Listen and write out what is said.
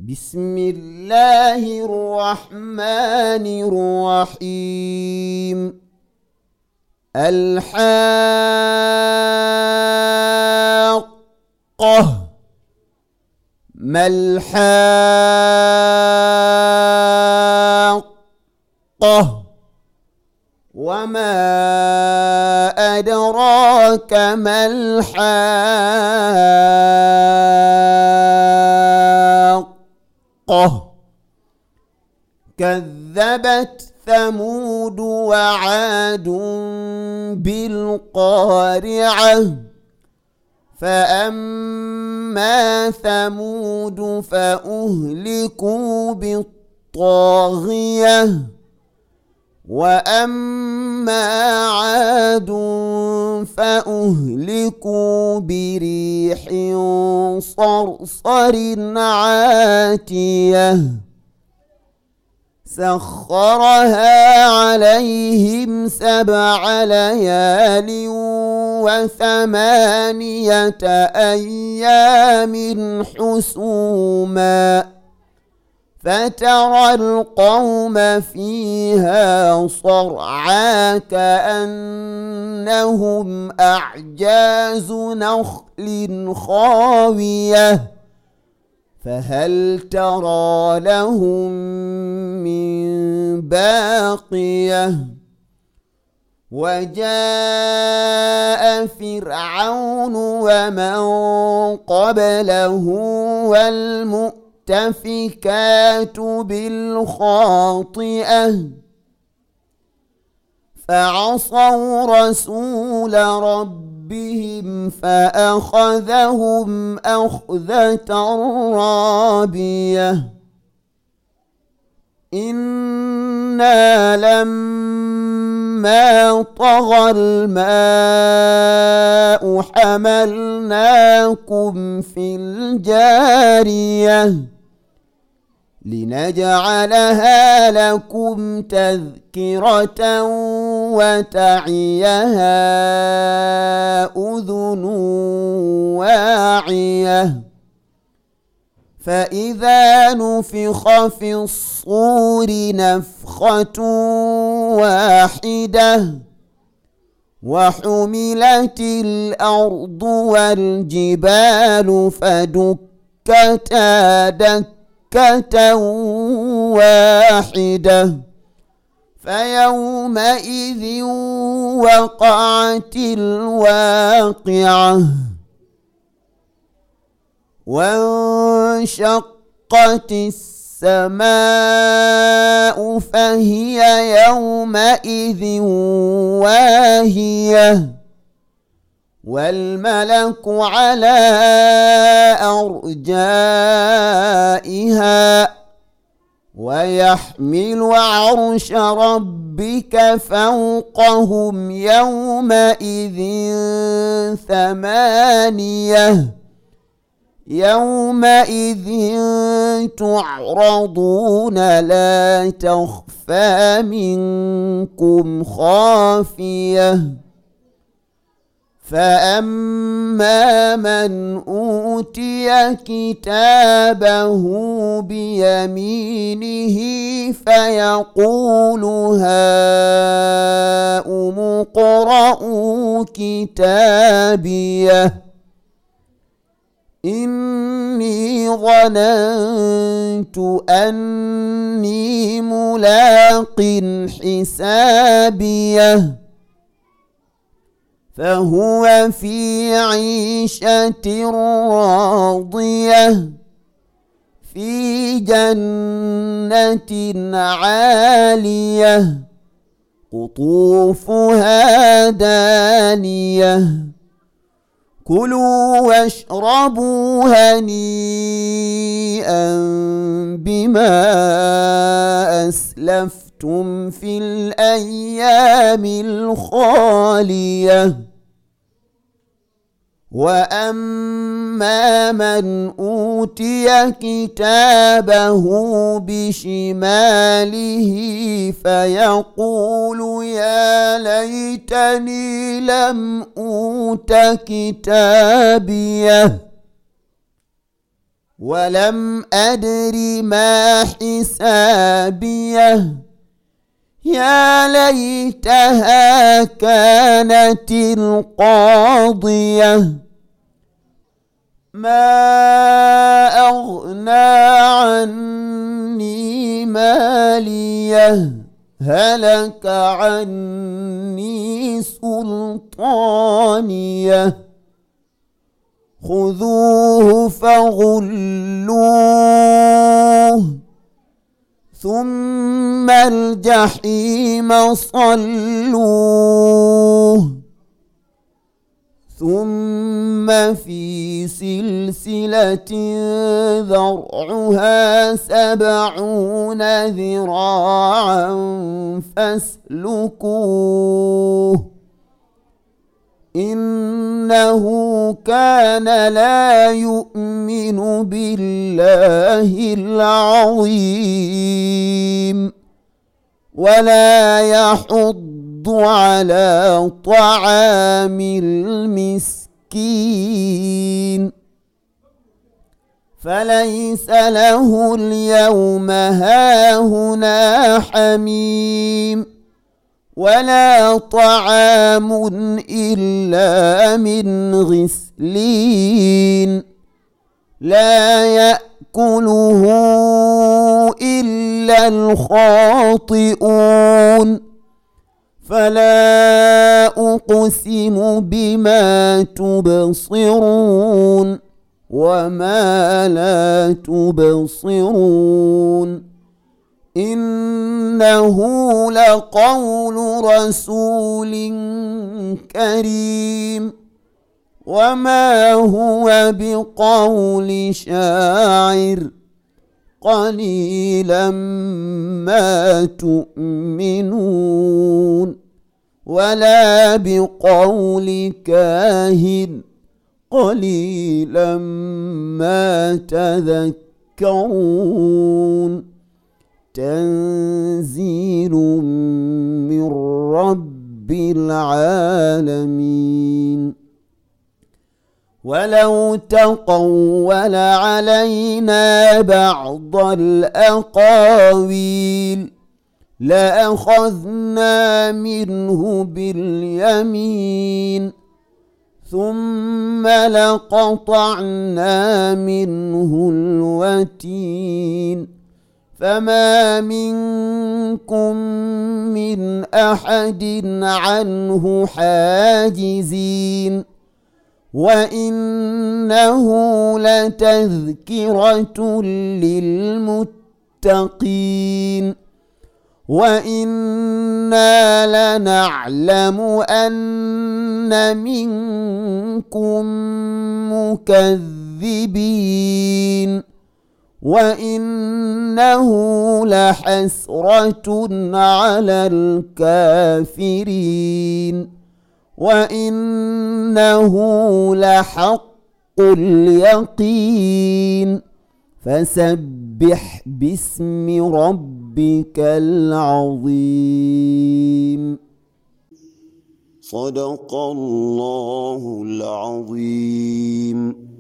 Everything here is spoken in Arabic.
بسم الله الرحمن الرحيم. الحاقة. ما الحاقة؟ وما أدراك ما الحاقة؟ كذبت ثمود وعاد بالقارعة. فأما ثمود فأهلكوا بالطاغية، وأما عاد فأهلكوا بريح صرصر عاتية سخرها عليهم 7 ليال و8 أيام حسوما، فترى القوم فيها صرعى كأنهم أعجاز نخل خاوية، فهل ترى لهم من باقية؟ وجاء فرعون ومن قبله والمؤتفكات بالخاطئة، فعصوا رسول ربهم فأخذهم أخذة رابية. إنا لما طغى الماء حملناكم في الجارية لنجعلها لكم تذكرة وتعيها أذن واعية. فإذا نفخ في الصور نفخة واحدة وحملت الأرض والجبال فدكتا دكة واحدة، فيومئذ وقعت الواقعة. وانشقت السماء فهي يومئذ واهية، والملك على أرجائها، ويحمل عرش ربك فوقهم يومئذ 8. يومئذ تعرضون لا تخفى منكم خافية. فأما من أوتي كتابه بيمينه فيقول هاؤم اقرءوا كتابيه إني ظننت أني ملاق حسابيه، فهو في عيشة راضية في جنة عالية قطوفها دانية. كلوا واشربوا هنيئا بما أسلفتم في الأيام الخالية. وأما من أوتي كتابه بشماله فيقول يا ليتني لم أوت كتابيه ولم أدر ما حسابيه يا ليتها كانت القاضية ما أغنى عني ماليه هلك عني سلطانيه خذوه فغلوه ثم الجحيم صلوه ثم في سلسلة ذرعها 70 ذراعا فاسلكوه إنه كان لا يؤمن بالله العظيم ولا يحض على طعام المسكين فليس له اليوم هاهنا حميم ولا طعام إلا من غسلين لا يأكله إلا الخاطئون فلا أقسم بما تبصرون وما لا تبصرون إنه لقول رسول كريم وما هو بقول شاعر قليلا ما تؤمنون ولا بقول كاهن قليلا ما تذكرون تنزيل من رب العالمين ولو تقول علينا بعض الأقاويل لأخذنا منه باليمين ثم لقطعنا منه الوتين فما منكم من أحد عنه حاجزين وإنه لتذكرة للمتقين وإنا لنعلم أن منكم مكذبين وإنه لحسرة على الكافرين وإنه لحق اليقين فسبح باسم ربك العظيم صدق الله العظيم.